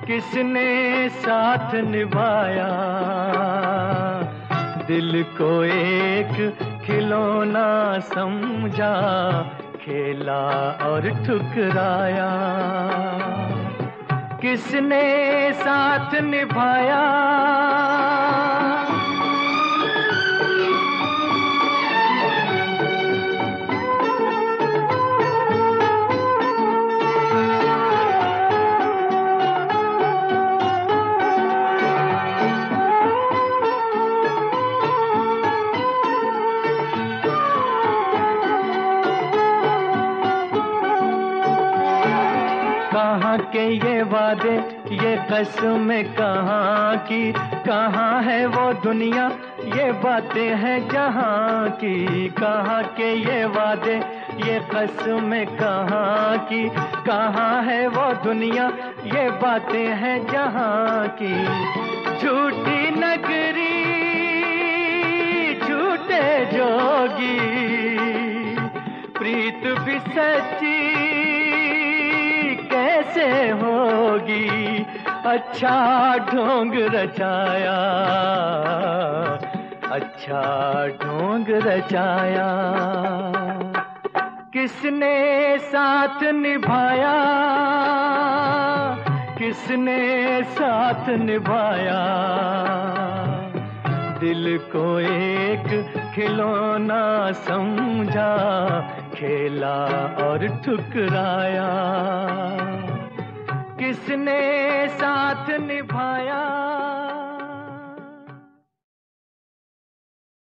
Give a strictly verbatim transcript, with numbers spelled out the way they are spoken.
किसने साथ निभाया, दिल को एक खिलौना समझा, खेला और ठुकराया। किसने साथ निभाया, कहाँ के ये वादे, ये कसमें कहाँ की, कहाँ है वो दुनिया, ये बातें हैं जहाँ की। कहाँ के ये वादे, ये कसमें कहाँ की, कहाँ है वो दुनिया, ये बातें हैं जहाँ की। झूठी नगरी, झूठे जोगी, प्रीत भी सच्ची कैसे होगी। अच्छा ढोंग रचाया, अच्छा ढोंग रचाया। किसने साथ निभाया, किसने साथ निभाया, दिल को एक खिलौना समझा, खेला और ठुकराया। किसने साथ निभाया।